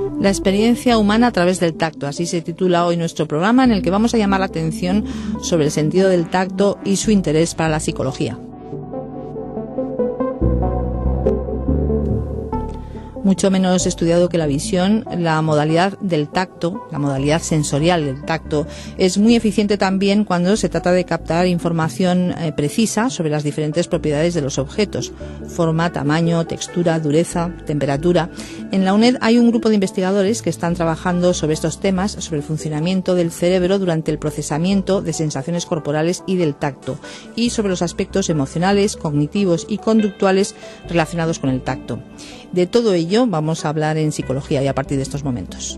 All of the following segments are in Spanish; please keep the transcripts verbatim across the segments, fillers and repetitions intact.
La experiencia humana a través del tacto, así se titula hoy nuestro programa, en el que vamos a llamar la atención sobre el sentido del tacto y su interés para la psicología. Mucho menos estudiado que la visión, la modalidad del tacto, la modalidad sensorial del tacto, es muy eficiente también cuando se trata de captar información eh, precisa sobre las diferentes propiedades de los objetos: forma, tamaño, textura, dureza, temperatura. En la UNED hay un grupo de investigadores que están trabajando sobre estos temas, sobre el funcionamiento del cerebro durante el procesamiento de sensaciones corporales y del tacto, y sobre los aspectos emocionales, cognitivos y conductuales relacionados con el tacto. De todo ello vamos a hablar en psicología y a partir de estos momentos.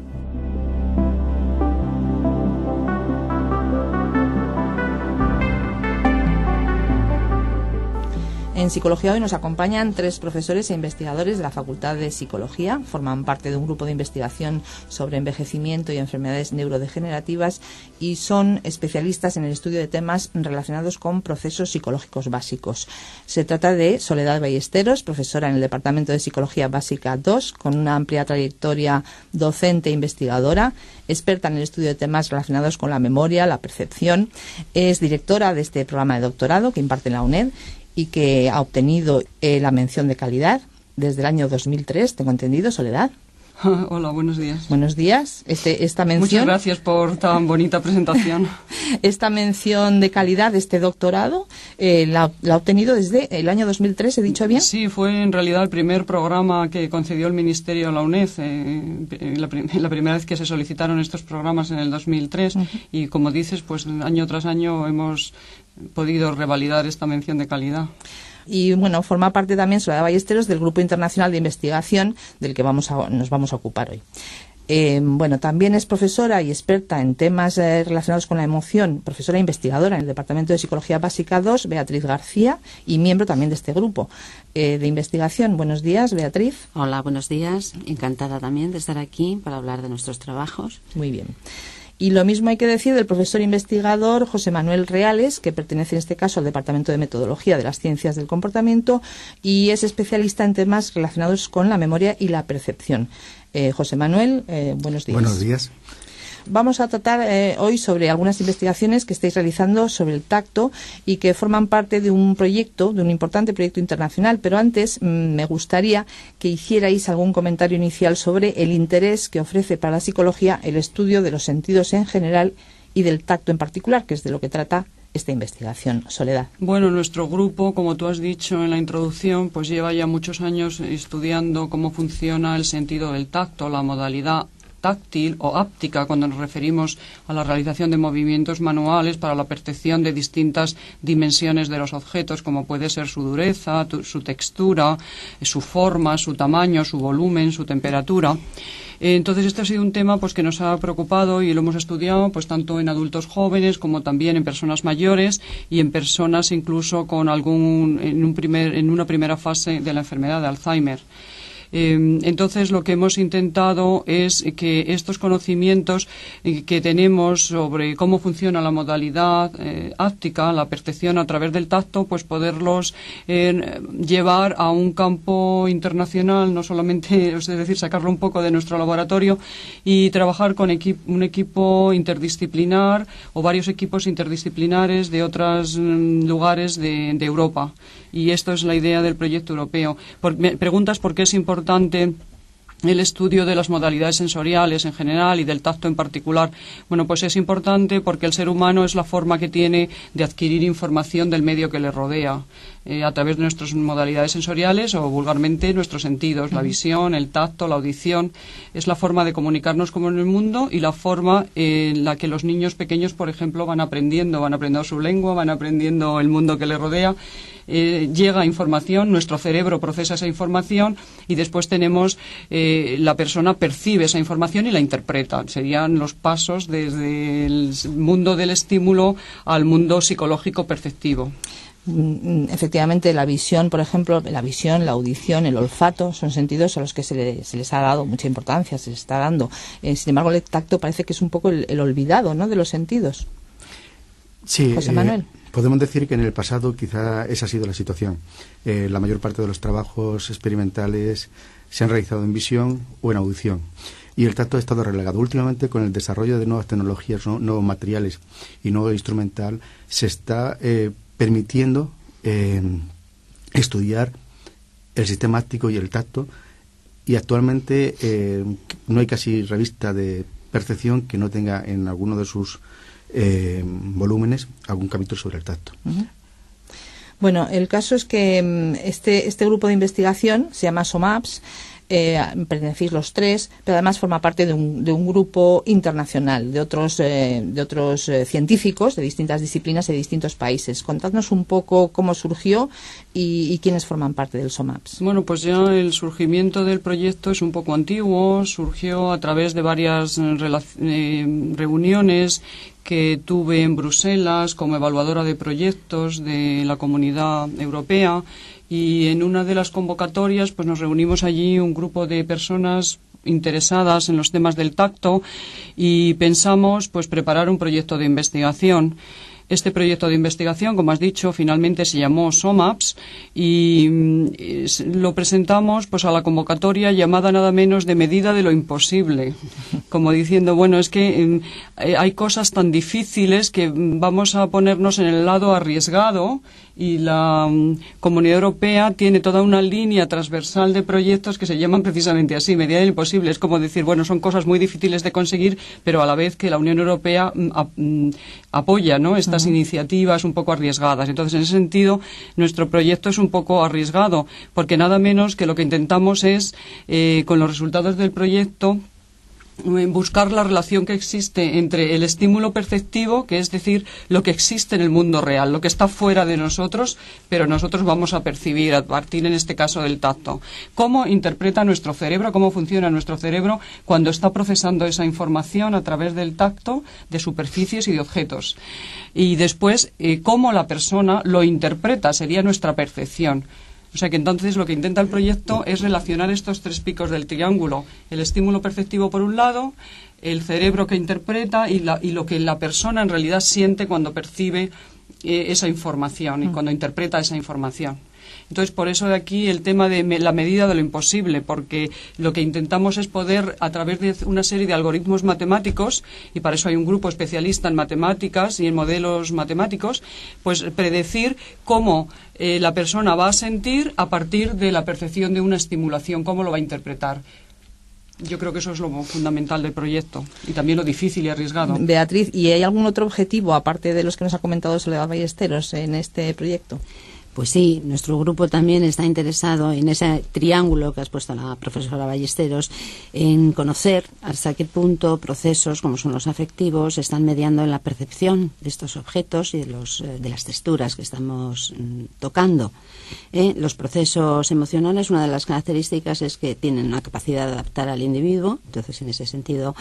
En Psicología hoy nos acompañan tres profesores e investigadores de la Facultad de Psicología. Forman parte de un grupo de investigación sobre envejecimiento y enfermedades neurodegenerativas y son especialistas en el estudio de temas relacionados con procesos psicológicos básicos. Se trata de Soledad Ballesteros, profesora en el Departamento de Psicología Básica dos, con una amplia trayectoria docente e investigadora, experta en el estudio de temas relacionados con la memoria, la percepción. Es directora de este programa de doctorado que imparte en la UNED y que ha obtenido eh, la mención de calidad desde el año dos mil tres, tengo entendido, Soledad. Hola, buenos días. Buenos días. Este, esta mención... Muchas gracias por tan bonita presentación. Esta mención de calidad, este doctorado, eh, la, la ha obtenido desde el año dos mil tres, ¿he dicho bien? Sí, fue en realidad el primer programa que concedió el Ministerio a la UNED, eh, la, prim la primera vez que se solicitaron estos programas en el dos mil tres, uh-huh. Y como dices, pues año tras año hemos podido revalidar esta mención de calidad. Y bueno, forma parte también Soledad Ballesteros del Grupo Internacional de Investigación del que vamos a, nos vamos a ocupar hoy. Eh, bueno, también es profesora y experta en temas eh, relacionados con la emoción, profesora e investigadora en el Departamento de Psicología Básica dos, Beatriz García, y miembro también de este grupo eh, de investigación. Buenos días, Beatriz. Hola, buenos días. Encantada también de estar aquí para hablar de nuestros trabajos. Muy bien. Y lo mismo hay que decir del profesor investigador José Manuel Reales, que pertenece en este caso al Departamento de Metodología de las Ciencias del Comportamiento y es especialista en temas relacionados con la memoria y la percepción. Eh, José Manuel, eh, buenos días. Buenos días. Vamos a tratar eh, hoy sobre algunas investigaciones que estáis realizando sobre el tacto y que forman parte de un proyecto, de un importante proyecto internacional, pero antes mmm, me gustaría que hicierais algún comentario inicial sobre el interés que ofrece para la psicología el estudio de los sentidos en general y del tacto en particular, que es de lo que trata esta investigación. Soledad. Bueno, nuestro grupo, como tú has dicho en la introducción, pues lleva ya muchos años estudiando cómo funciona el sentido del tacto, la modalidad táctil o áptica, cuando nos referimos a la realización de movimientos manuales para la percepción de distintas dimensiones de los objetos, como puede ser su dureza, tu, su textura, su forma, su tamaño, su volumen, su temperatura. Entonces, este ha sido un tema pues que nos ha preocupado y lo hemos estudiado pues tanto en adultos jóvenes como también en personas mayores y en personas incluso con algún en un primer en una primera fase de la enfermedad de Alzheimer. Eh, entonces, lo que hemos intentado es que estos conocimientos eh, que tenemos sobre cómo funciona la modalidad eh, áptica, la percepción a través del tacto, pues poderlos eh, llevar a un campo internacional, no solamente, es decir, sacarlo un poco de nuestro laboratorio y trabajar con equi- un equipo interdisciplinar o varios equipos interdisciplinares de otros mm, lugares de, de Europa. Y esto es la idea del proyecto europeo. Por, me preguntas por qué es importante el estudio de las modalidades sensoriales en general y del tacto en particular. Bueno, pues es importante porque el ser humano es la forma que tiene de adquirir información del medio que le rodea eh, a través de nuestras modalidades sensoriales o vulgarmente nuestros sentidos, la visión, el tacto, la audición. Es la forma de comunicarnos con el mundo y la forma en la que los niños pequeños, por ejemplo, van aprendiendo, van aprendiendo su lengua, van aprendiendo el mundo que les rodea. Eh, llega información, nuestro cerebro procesa esa información y después tenemos eh, la persona percibe esa información y la interpreta. Serían los pasos desde el mundo del estímulo al mundo psicológico perceptivo. Efectivamente, la visión, por ejemplo, la visión, la audición, el olfato, son sentidos a los que se, le, se les ha dado mucha importancia, se les está dando. Eh, sin embargo, el tacto parece que es un poco el, el olvidado, ¿no?, de los sentidos. Sí, José Manuel. Eh, podemos decir que en el pasado quizá esa ha sido la situación. Eh, la mayor parte de los trabajos experimentales se han realizado en visión o en audición. y el tacto ha estado relegado. Últimamente, con el desarrollo de nuevas tecnologías, ¿no? nuevos materiales y nuevo instrumental, se está eh, permitiendo eh, estudiar el sistema áptico y el tacto, y actualmente eh, no hay casi revista de percepción que no tenga en alguno de sus eh, volúmenes algún capítulo sobre el tacto. Uh-huh. Bueno, el caso es que este, este grupo de investigación se llama SOMAPS. Eh, pertenecéis los tres, pero además forma parte de un, de un grupo internacional de otros, eh, de otros eh, científicos de distintas disciplinas y de distintos países. Contadnos un poco cómo surgió y, y quiénes forman parte del SOMAPS. Bueno, pues ya el surgimiento del proyecto es un poco antiguo, surgió a través de varias eh, reuniones que tuve en Bruselas como evaluadora de proyectos de la Comunidad Europea, y en una de las convocatorias pues nos reunimos allí un grupo de personas interesadas en los temas del tacto y pensamos pues preparar un proyecto de investigación. Este proyecto de investigación, como has dicho, finalmente se llamó SOMAPS y lo presentamos pues a la convocatoria llamada nada menos de medida de lo imposible, como diciendo, bueno, es que eh, hay cosas tan difíciles que vamos a ponernos en el lado arriesgado, y la um, Comunidad Europea tiene toda una línea transversal de proyectos que se llaman precisamente así, medida de lo imposible. Es como decir, bueno, son cosas muy difíciles de conseguir, pero a la vez que la Unión Europea um, ap, um, apoya, ¿no?, estas uh-huh. iniciativas un poco arriesgadas. Entonces, en ese sentido, nuestro proyecto es un poco arriesgado, porque nada menos que lo que intentamos es, eh, con los resultados del proyecto, buscar la relación que existe entre el estímulo perceptivo, que es decir, lo que existe en el mundo real, lo que está fuera de nosotros, pero nosotros vamos a percibir a partir, en este caso, del tacto. ¿Cómo interpreta nuestro cerebro, cómo funciona nuestro cerebro cuando está procesando esa información a través del tacto de superficies y de objetos? Y después, eh, cómo la persona lo interpreta, sería nuestra percepción. O sea que entonces lo que intenta el proyecto es relacionar estos tres picos del triángulo: el estímulo perceptivo por un lado, el cerebro que interpreta y, la, y lo que la persona en realidad siente cuando percibe eh, esa información y cuando interpreta esa información. Entonces, por eso de aquí el tema de me, la medida de lo imposible, porque lo que intentamos es poder, a través de una serie de algoritmos matemáticos, y para eso hay un grupo especialista en matemáticas y en modelos matemáticos, pues predecir cómo eh, la persona va a sentir a partir de la percepción de una estimulación, cómo lo va a interpretar. Yo creo que eso es lo fundamental del proyecto y también lo difícil y arriesgado. Beatriz, ¿y hay algún otro objetivo, aparte de los que nos ha comentado Soledad Ballesteros, en este proyecto? Pues sí, nuestro grupo también está interesado en ese triángulo que has puesto la profesora Ballesteros, en conocer hasta qué punto procesos como son los afectivos están mediando en la percepción de estos objetos y de, los, de las texturas que estamos mm, tocando. Eh, los procesos emocionales, una de las características es que tienen una capacidad de adaptar al individuo. Entonces, en ese sentido,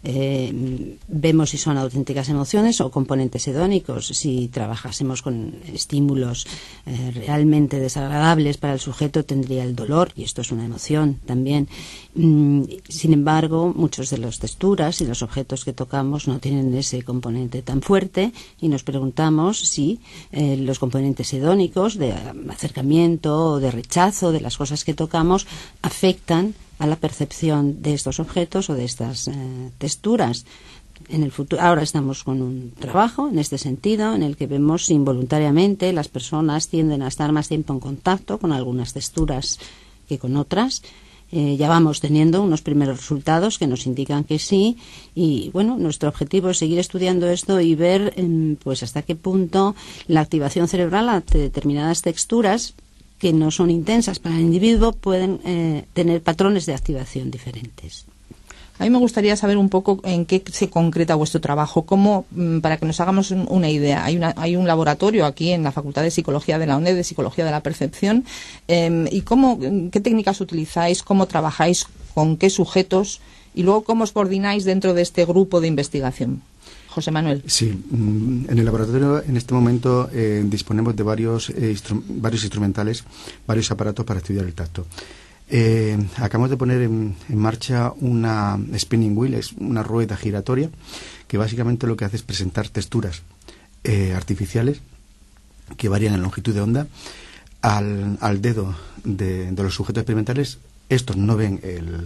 eh, vemos si son auténticas emociones o componentes hedónicos. Si trabajásemos con estímulos eh, realmente desagradables para el sujeto, tendría el dolor, y esto es una emoción también. Mm, sin embargo, muchos de las texturas y los objetos que tocamos no tienen ese componente tan fuerte, y nos preguntamos si eh, los componentes hedónicos de acercamiento o de rechazo de las cosas que tocamos afectan a la percepción de estos objetos o de estas eh, texturas. En el futuro, ahora estamos con un trabajo en este sentido, en el que vemos si involuntariamente las personas tienden a estar más tiempo en contacto con algunas texturas que con otras. Eh, ya vamos teniendo unos primeros resultados que nos indican que sí, y bueno, nuestro objetivo es seguir estudiando esto y ver eh, pues hasta qué punto la activación cerebral ante determinadas texturas que no son intensas para el individuo pueden eh, tener patrones de activación diferentes. A mí me gustaría saber un poco en qué se concreta vuestro trabajo, cómo, para que nos hagamos una idea. Hay, una, hay un laboratorio aquí en la Facultad de Psicología de la UNED, de Psicología de la Percepción, eh, y cómo, qué técnicas utilizáis, cómo trabajáis, con qué sujetos, y luego cómo os coordináis dentro de este grupo de investigación. José Manuel. Sí, en el laboratorio en este momento eh, disponemos de varios, eh, instru- varios instrumentales, varios aparatos para estudiar el tacto. Eh, acabamos de poner en, en marcha una spinning wheel, es una rueda giratoria que básicamente lo que hace es presentar texturas eh, artificiales que varían en longitud de onda al, al dedo de, de los sujetos experimentales. Estos no ven el,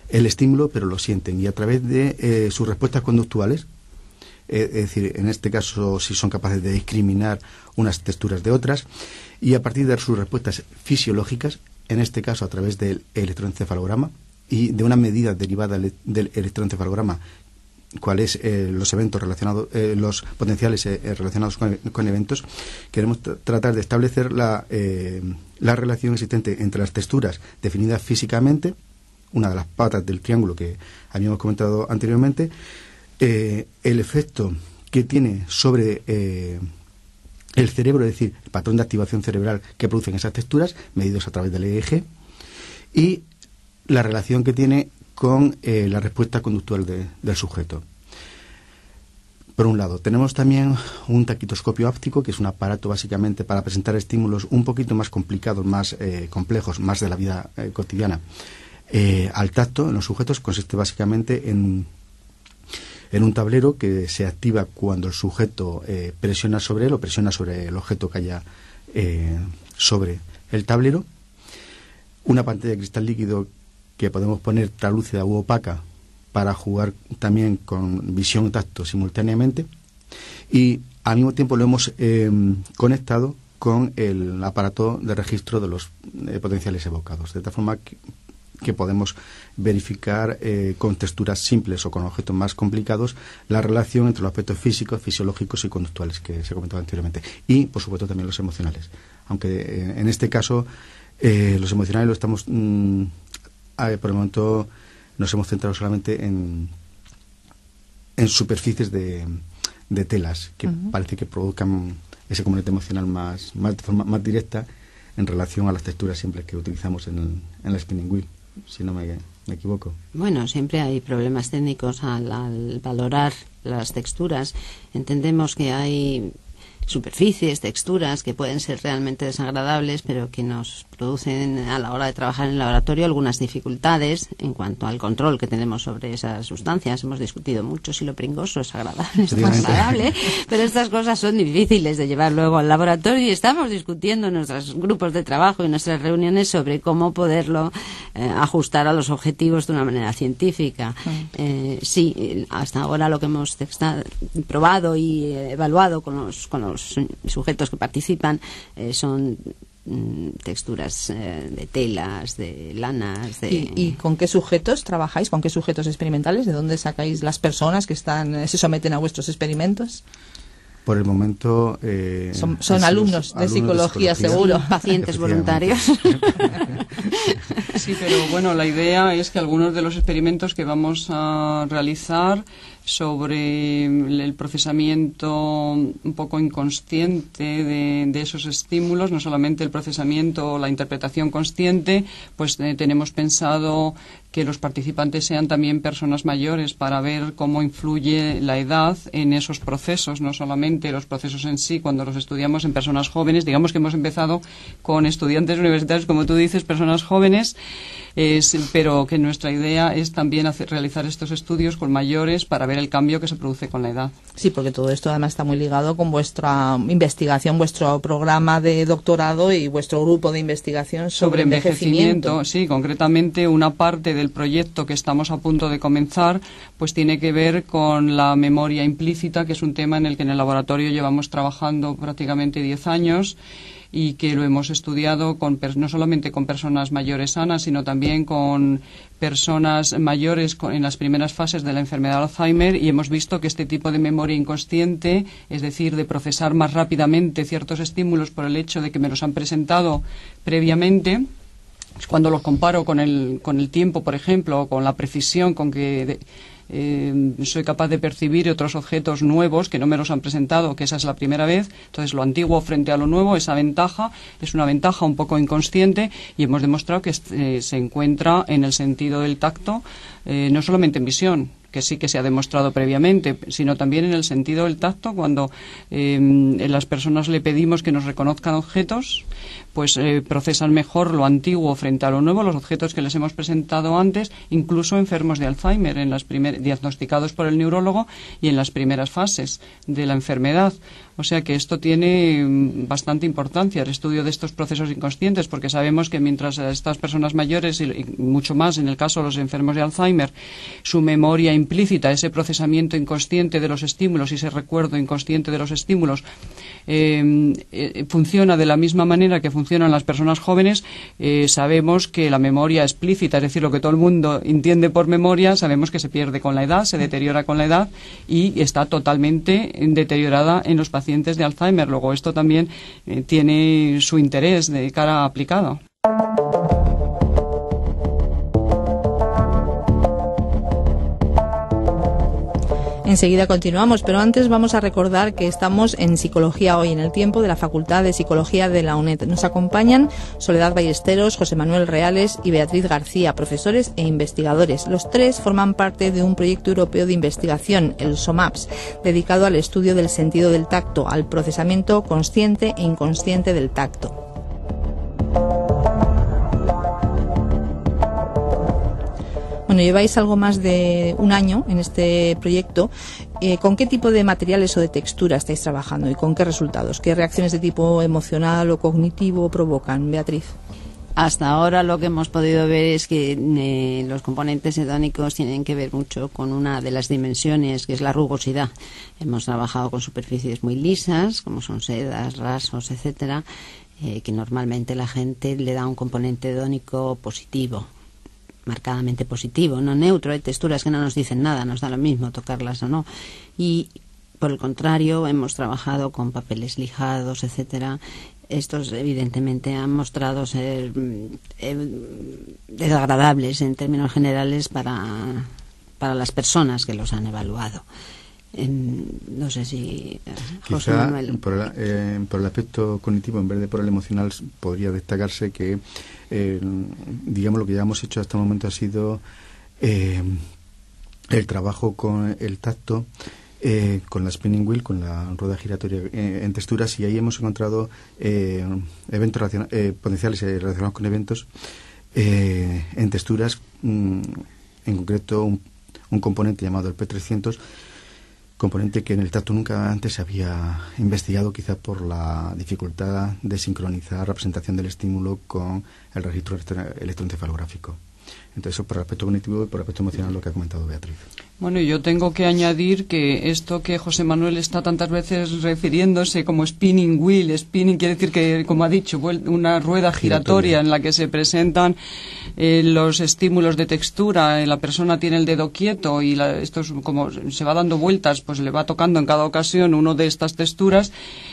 el estímulo, pero lo sienten. Y a través de eh, sus respuestas conductuales, eh, es decir, en este caso, si son capaces de discriminar unas texturas de otras, y a partir de sus respuestas fisiológicas, en este caso a través del electroencefalograma y de una medida derivada del electroencefalograma, cuáles eh, los eventos relacionados, eh, los potenciales eh, relacionados con, con eventos, queremos tra tratar de establecer la, eh, la relación existente entre las texturas definidas físicamente, una de las patas del triángulo que habíamos comentado anteriormente, eh, el efecto que tiene sobre eh, el cerebro, es decir, el patrón de activación cerebral que producen esas texturas, medidos a través del E E G, y la relación que tiene con eh, la respuesta conductual de, del sujeto. Por un lado, tenemos también un taquitoscopio áptico, que es un aparato básicamente para presentar estímulos un poquito más complicados, más eh, complejos, más de la vida eh, cotidiana, eh, al tacto en los sujetos. Consiste básicamente en, en un tablero que se activa cuando el sujeto eh, presiona sobre él o presiona sobre el objeto que haya eh, sobre el tablero. Una pantalla de cristal líquido que podemos poner translúcida u opaca para jugar también con visión y tacto simultáneamente, y al mismo tiempo lo hemos eh, conectado con el aparato de registro de los eh, potenciales evocados, de tal forma que, que podemos verificar eh, con texturas simples o con objetos más complicados la relación entre los aspectos físicos, fisiológicos y conductuales que se comentaba anteriormente, y por supuesto también los emocionales, aunque eh, en este caso eh, los emocionales lo estamos mmm, por el momento nos hemos centrado solamente en, en superficies de, de telas que uh-huh. parece que produzcan ese componente emocional más, más de forma más directa en relación a las texturas simples que utilizamos en, el, en la spinning wheel, si no me, me equivoco. Bueno, siempre hay problemas técnicos al, al valorar las texturas. Entendemos que hay superficies, texturas que pueden ser realmente desagradables, pero que nos producen a la hora de trabajar en el laboratorio algunas dificultades en cuanto al control que tenemos sobre esas sustancias. Hemos discutido mucho si lo pringoso es agradable, es agradable, pero estas cosas son difíciles de llevar luego al laboratorio, y estamos discutiendo en nuestros grupos de trabajo y en nuestras reuniones sobre cómo poderlo eh, ajustar a los objetivos de una manera científica. Eh, sí, hasta ahora lo que hemos texta, probado y eh, evaluado con los, con los sujetos que participan eh, son mm, texturas eh, de telas, de lanas. De... ¿Y, ¿Y con qué sujetos trabajáis? ¿Con qué sujetos experimentales? ¿De dónde sacáis las personas que están se someten a vuestros experimentos? Por el momento... Eh, son son alumnos, de, alumnos psicología, de psicología, seguro. Pacientes voluntarios. Sí, pero bueno, la idea es que algunos de los experimentos que vamos a realizar sobre el procesamiento un poco inconsciente de, de esos estímulos, no solamente el procesamiento o la interpretación consciente, pues eh, tenemos pensado que los participantes sean también personas mayores para ver cómo influye la edad en esos procesos, no solamente los procesos en sí cuando los estudiamos en personas jóvenes. Digamos que hemos empezado con estudiantes universitarios, como tú dices, personas jóvenes, es, pero que nuestra idea es también hacer, realizar estos estudios con mayores para ver el cambio que se produce con la edad. Sí, porque todo esto además está muy ligado con vuestra investigación, vuestro programa de doctorado y vuestro grupo de investigación sobre, sobre envejecimiento. envejecimiento. Sí, concretamente una parte del proyecto que estamos a punto de comenzar pues tiene que ver con la memoria implícita, que es un tema en el que en el laboratorio llevamos trabajando prácticamente diez años y que lo hemos estudiado con, no solamente con personas mayores sanas, sino también con personas mayores con, en las primeras fases de la enfermedad de Alzheimer, y hemos visto que este tipo de memoria inconsciente, es decir, de procesar más rápidamente ciertos estímulos por el hecho de que me los han presentado previamente, cuando los comparo con el, con el tiempo, por ejemplo, o con la precisión con que de, eh, soy capaz de percibir otros objetos nuevos que no me los han presentado, que esa es la primera vez. Entonces, lo antiguo frente a lo nuevo, esa ventaja es una ventaja un poco inconsciente, y hemos demostrado que eh, se encuentra en el sentido del tacto, eh, no solamente en visión, que que sí que se ha demostrado previamente, sino también en el sentido del tacto, cuando eh, las personas le pedimos que nos reconozcan objetos, pues eh, procesan mejor lo antiguo frente a lo nuevo, los objetos que les hemos presentado antes, incluso enfermos de Alzheimer, en las primer, diagnosticados por el neurólogo y en las primeras fases de la enfermedad. O sea que esto tiene bastante importancia, el estudio de estos procesos inconscientes, porque sabemos que mientras estas personas mayores, y mucho más en el caso de los enfermos de Alzheimer, su memoria implícita, ese procesamiento inconsciente de los estímulos y ese recuerdo inconsciente de los estímulos, eh, eh, funciona de la misma manera que funcionan las personas jóvenes, eh, sabemos que la memoria explícita, es decir, lo que todo el mundo entiende por memoria, sabemos que se pierde con la edad, se deteriora con la edad y está totalmente deteriorada en los pacientes de Alzheimer. Luego esto también eh, tiene su interés de cara aplicado. Enseguida continuamos, pero antes vamos a recordar que estamos en Psicología Hoy, en el tiempo de la Facultad de Psicología de la UNED. Nos acompañan Soledad Ballesteros, José Manuel Reales y Beatriz García, profesores e investigadores. Los tres forman parte de un proyecto europeo de investigación, el SOMAPS, dedicado al estudio del sentido del tacto, al procesamiento consciente e inconsciente del tacto. Bueno, lleváis algo más de un año en este proyecto. Eh, ¿Con qué tipo de materiales o de textura estáis trabajando y con qué resultados? ¿Qué reacciones de tipo emocional o cognitivo provocan, Beatriz? Hasta ahora lo que hemos podido ver es que eh, los componentes hedónicos tienen que ver mucho con una de las dimensiones, que es la rugosidad. Hemos trabajado con superficies muy lisas, como son sedas, rasos, etcétera, eh, que normalmente la gente le da un componente hedónico positivo, marcadamente positivo, no neutro. Hay texturas que no nos dicen nada, nos da lo mismo tocarlas o no. Y por el contrario, hemos trabajado con papeles lijados, etcétera. Estos evidentemente han mostrado ser eh, desagradables en términos generales para, para las personas que los han evaluado. Eh, no sé si José Quizá Manuel. Por el, eh, por el aspecto cognitivo, en vez de por el emocional, podría destacarse que eh, digamos lo que ya hemos hecho hasta el momento ha sido eh, el trabajo con el tacto, eh, con la spinning wheel, con la rueda giratoria eh, en texturas, y ahí hemos encontrado eh, eventos relaciona- eh, potenciales eh, relacionados con eventos eh, en texturas, mm, en concreto un, un componente llamado el P trescientos, componente que en el tacto nunca antes se había investigado, quizá por la dificultad de sincronizar la representación del estímulo con el registro electroencefalográfico. Entonces, eso por el aspecto cognitivo y por el aspecto emocional, lo que ha comentado Beatriz. Bueno, yo tengo que añadir que esto que José Manuel está tantas veces refiriéndose como spinning wheel, spinning quiere decir que, como ha dicho, una rueda giratoria, giratoria. en la que se presentan eh, los estímulos de textura, eh, la persona tiene el dedo quieto y la, esto es como se va dando vueltas, pues le va tocando en cada ocasión uno de estas texturas.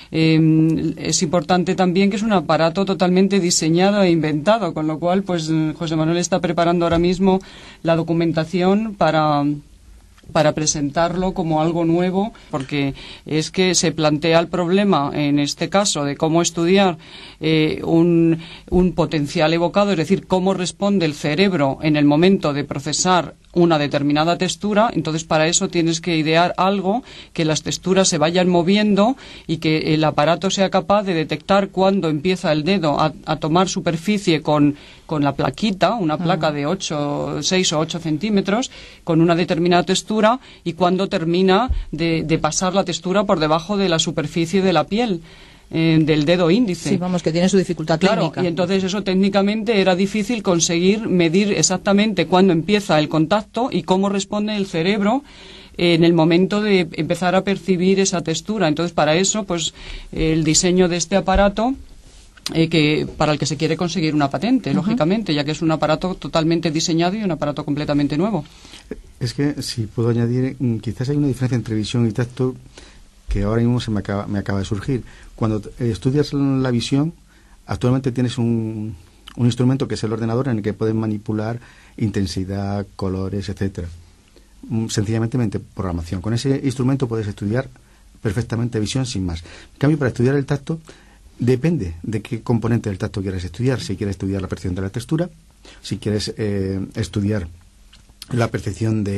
Eh, es importante también que es un aparato totalmente diseñado e inventado, con lo cual, pues José Manuel está preparando ahora mismo la documentación para para presentarlo como algo nuevo, porque es que se plantea el problema, en este caso, de cómo estudiar eh, un, un potencial evocado, es decir, cómo responde el cerebro en el momento de procesar una determinada textura. Entonces, para eso tienes que idear algo que las texturas se vayan moviendo y que el aparato sea capaz de detectar cuándo empieza el dedo a, a tomar superficie con, con la plaquita, una placa de ocho, seis o ocho centímetros, con una determinada textura, y cuándo termina de, de pasar la textura por debajo de la superficie de la piel eh, del dedo índice. Sí, vamos, que tiene su dificultad técnica. Claro, y entonces eso técnicamente era difícil conseguir medir exactamente cuándo empieza el contacto y cómo responde el cerebro en el momento de empezar a percibir esa textura. Entonces, para eso, pues el diseño de este aparato, eh, que para el que se quiere conseguir una patente, uh-huh. lógicamente, ya que es un aparato totalmente diseñado y un aparato completamente nuevo. Es que, si puedo añadir, quizás hay una diferencia entre visión y tacto que ahora mismo se me acaba, me acaba de surgir. Cuando estudias la visión, actualmente tienes un, un instrumento que es el ordenador, en el que puedes manipular intensidad, colores, etcétera. Sencillamente mediante programación. Con ese instrumento puedes estudiar perfectamente visión sin más. En cambio, para estudiar el tacto, depende de qué componente del tacto quieras estudiar. Si quieres estudiar la percepción de la textura, si quieres eh, estudiar la percepción de,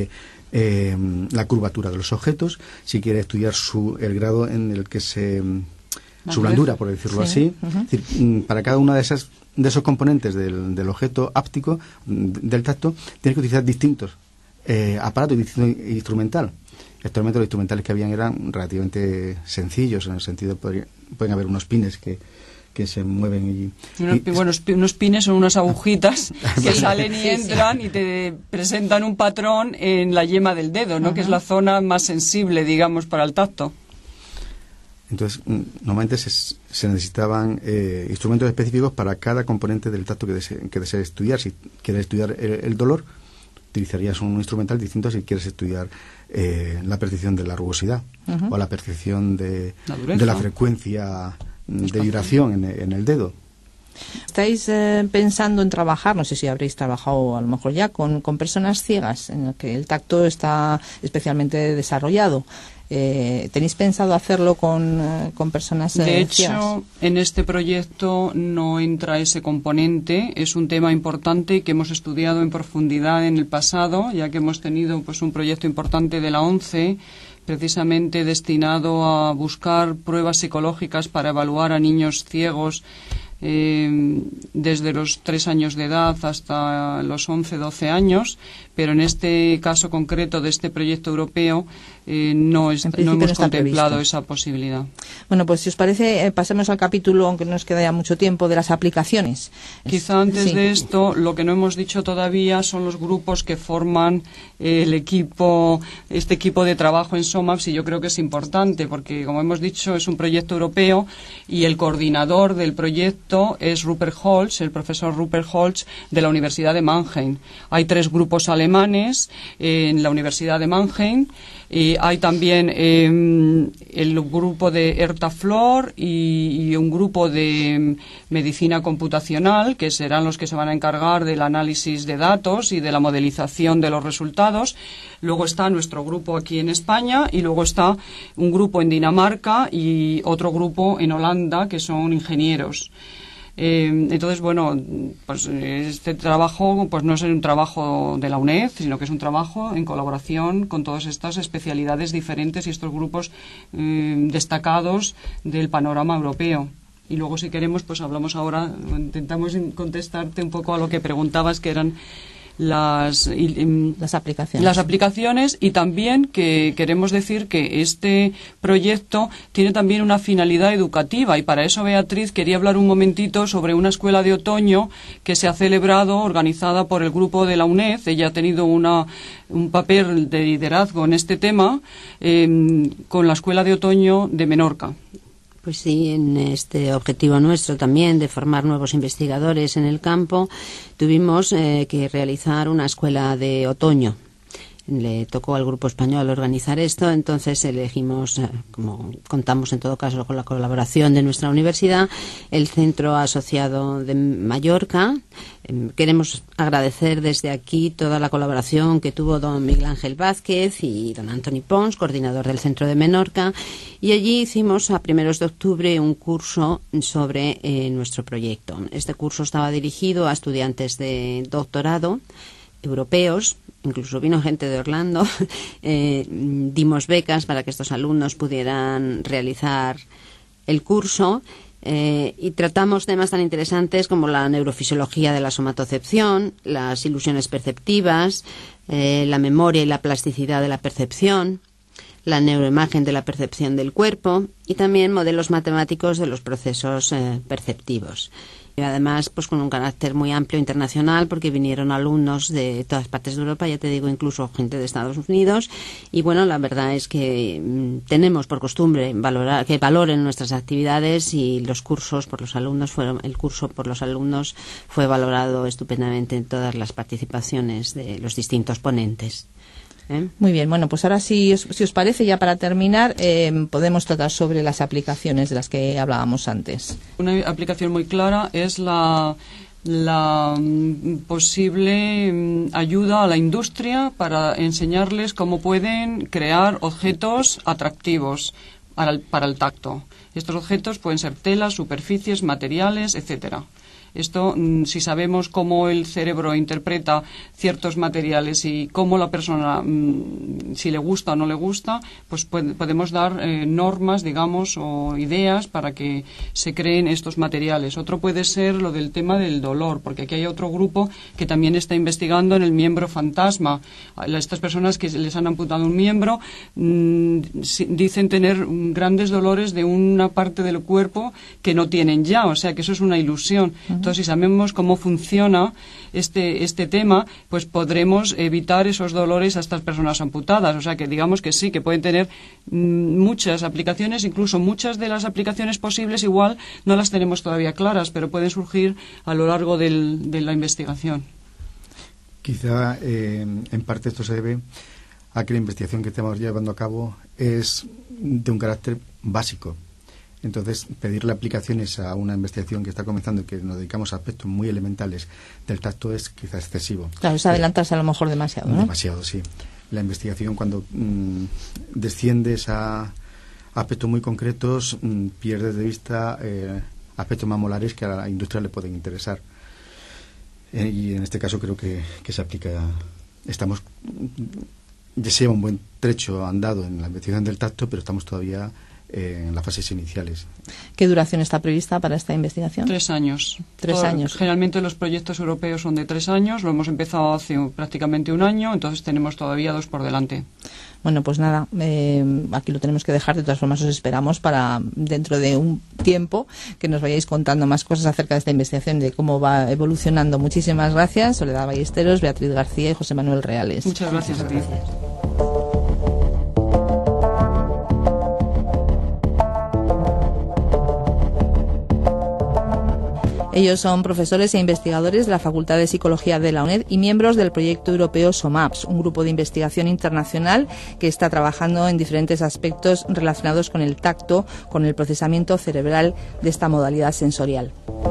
eh, la curvatura de los objetos, si quiere estudiar su, el grado en el que se... su blandura, por decirlo sí. así. Uh-huh. Es decir, para cada una de esas de esos componentes del, del objeto áptico, del tacto, tiene que utilizar distintos eh, aparatos y distinto instrumental. Actualmente los instrumentales que habían eran relativamente sencillos, en el sentido de que pueden haber unos pines que, que se mueven y... Unos, y bueno, unos pines son unas agujitas que salen y entran y te presentan un patrón en la yema del dedo, ¿no? Uh-huh. Que es la zona más sensible, digamos, para el tacto. Entonces, normalmente se, se necesitaban eh, instrumentos específicos para cada componente del tacto que desee, que desee estudiar. Si quieres estudiar el, el dolor, utilizarías un instrumental distinto si quieres estudiar eh, la percepción de la rugosidad uh-huh. o la percepción de la, de la frecuencia de vibración en, en el dedo. ¿Estáis eh, pensando en trabajar, no sé si habréis trabajado a lo mejor ya, con, con personas ciegas, en las que el tacto está especialmente desarrollado? Eh, ¿Tenéis pensado hacerlo con, eh, con personas eh, de hecho, ciegas? En este proyecto no entra ese componente. Es un tema importante que hemos estudiado en profundidad en el pasado, ya que hemos tenido pues un proyecto importante de la ONCE, precisamente destinado a buscar pruebas psicológicas para evaluar a niños ciegos eh, desde los tres años de edad hasta los once, doce años, pero en este caso concreto de este proyecto europeo eh, no, es, no hemos no contemplado previsto. Esa posibilidad. Bueno, pues si os parece, eh, pasemos al capítulo, aunque no nos queda ya mucho tiempo, de las aplicaciones. Quizá antes sí. de esto, lo que no hemos dicho todavía son los grupos que forman eh, el equipo, este equipo de trabajo en SOMAPS, y yo creo que es importante porque, como hemos dicho, es un proyecto europeo y el coordinador del proyecto es Rupert Holz, el profesor Rupert Holz de la Universidad de Mannheim. Hay tres grupos alemanes eh, en la Universidad de Mannheim. Y hay también eh, el grupo de Herta Flor y, y un grupo de medicina computacional, que serán los que se van a encargar del análisis de datos y de la modelización de los resultados. Luego está nuestro grupo aquí en España y luego está un grupo en Dinamarca y otro grupo en Holanda, que son ingenieros. Eh, entonces, bueno, pues este trabajo pues no es un trabajo de la UNED, sino que es un trabajo en colaboración con todas estas especialidades diferentes y estos grupos eh, destacados del panorama europeo. Y luego, si queremos, pues hablamos ahora, intentamos contestarte un poco a lo que preguntabas, que eran las, y, las aplicaciones. Las aplicaciones, y también que queremos decir que este proyecto tiene también una finalidad educativa, y para eso Beatriz quería hablar un momentito sobre una escuela de otoño que se ha celebrado, organizada por el grupo de la UNED. Ella ha tenido una, un papel de liderazgo en este tema eh, con la escuela de otoño de Menorca. Pues sí, en este objetivo nuestro también de formar nuevos investigadores en el campo, tuvimos eh, que realizar una escuela de otoño. Le tocó al Grupo Español organizar esto, entonces elegimos, eh, como contamos en todo caso con la colaboración de nuestra universidad, el Centro Asociado de Mallorca. Eh, queremos agradecer desde aquí toda la colaboración que tuvo don Miguel Ángel Vázquez y don Antoni Pons, coordinador del Centro de Menorca, y allí hicimos a primeros de octubre un curso sobre eh, nuestro proyecto. Este curso estaba dirigido a estudiantes de doctorado europeos, incluso vino gente de Orlando, eh, dimos becas para que estos alumnos pudieran realizar el curso eh, y tratamos temas tan interesantes como la neurofisiología de la somatocepción, las ilusiones perceptivas, eh, la memoria y la plasticidad de la percepción, la neuroimagen de la percepción del cuerpo y también modelos matemáticos de los procesos eh, perceptivos. Y además, pues con un carácter muy amplio internacional, porque vinieron alumnos de todas partes de Europa, ya te digo, incluso gente de Estados Unidos. Y bueno, la verdad es que mmm, tenemos por costumbre valorar, que valoren nuestras actividades, y los cursos por los alumnos fueron, el curso por los alumnos fue valorado estupendamente en todas las participaciones de los distintos ponentes. ¿Eh? Muy bien, bueno, pues ahora si os, si os parece, ya para terminar, eh, podemos tratar sobre las aplicaciones de las que hablábamos antes. Una aplicación muy clara es la, la mm, posible mm, ayuda a la industria para enseñarles cómo pueden crear objetos atractivos para el, para el tacto. Estos objetos pueden ser telas, superficies, materiales, etcétera. Esto, si sabemos cómo el cerebro interpreta ciertos materiales y cómo la persona, si le gusta o no le gusta, pues podemos dar eh, normas, digamos, o ideas para que se creen estos materiales. Otro puede ser lo del tema del dolor, porque aquí hay otro grupo que también está investigando en el miembro fantasma. Estas personas que les han amputado un miembro mmm, dicen tener grandes dolores de una parte del cuerpo que no tienen ya, o sea que eso es una ilusión. Uh-huh. Entonces, si sabemos cómo funciona este, este tema, pues podremos evitar esos dolores a estas personas amputadas. O sea que digamos que sí, que pueden tener mmm, muchas aplicaciones, incluso muchas de las aplicaciones posibles igual no las tenemos todavía claras, pero pueden surgir a lo largo del, de la investigación. Quizá eh, en parte esto se debe a que la investigación que estamos llevando a cabo es de un carácter básico. Entonces, pedirle aplicaciones a una investigación que está comenzando y que nos dedicamos a aspectos muy elementales del tacto es quizá excesivo. Claro, es adelantarse a lo mejor demasiado, ¿no? Demasiado, sí. La investigación, cuando mmm, desciendes a aspectos muy concretos, mmm, pierdes de vista eh, aspectos más molares que a la industria le pueden interesar. Eh, y en este caso creo que, que se aplica. Estamos, ya se lleva un buen trecho andado en la investigación del tacto, pero estamos todavía eh, en las fases iniciales. ¿Qué duración está prevista para esta investigación? Tres años. Tres Todo, años. Generalmente los proyectos europeos son de tres años, lo hemos empezado hace prácticamente un año, entonces tenemos todavía dos por delante. Bueno, pues nada, eh, aquí lo tenemos que dejar. De todas formas, os esperamos para dentro de un tiempo que nos vayáis contando más cosas acerca de esta investigación, de cómo va evolucionando. Muchísimas gracias, Soledad Ballesteros, Beatriz García y José Manuel Reales. Muchas gracias a ti. Ellos son profesores e investigadores de la Facultad de Psicología de la UNED y miembros del proyecto europeo SOMAPS, un grupo de investigación internacional que está trabajando en diferentes aspectos relacionados con el tacto, con el procesamiento cerebral de esta modalidad sensorial.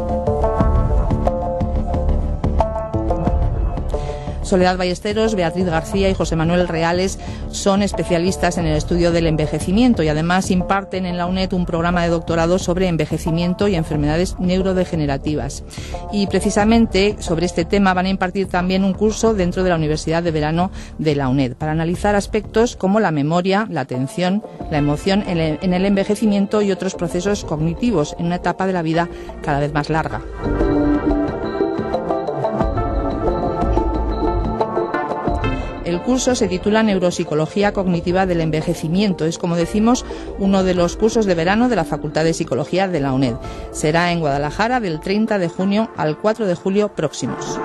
Soledad Ballesteros, Beatriz García y José Manuel Reales son especialistas en el estudio del envejecimiento y además imparten en la UNED un programa de doctorado sobre envejecimiento y enfermedades neurodegenerativas. Y precisamente sobre este tema van a impartir también un curso dentro de la Universidad de Verano de la UNED para analizar aspectos como la memoria, la atención, la emoción en el envejecimiento y otros procesos cognitivos en una etapa de la vida cada vez más larga. El curso se titula Neuropsicología Cognitiva del Envejecimiento. Es, como decimos, uno de los cursos de verano de la Facultad de Psicología de la UNED. Será en Guadalajara del treinta de junio al cuatro de julio próximos.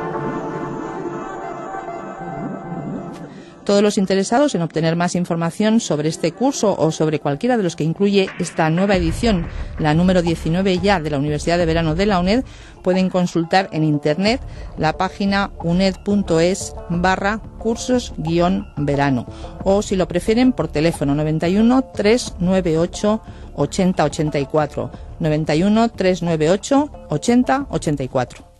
Todos los interesados en obtener más información sobre este curso o sobre cualquiera de los que incluye esta nueva edición, la número diecinueve ya de la Universidad de Verano de la UNED, pueden consultar en internet la página uned.es barra cursos guión verano o, si lo prefieren, por teléfono noventa y uno, trescientos noventa y ocho, ochenta ochenta y cuatro, noventa y uno, trescientos noventa y ocho, ochenta ochenta y cuatro.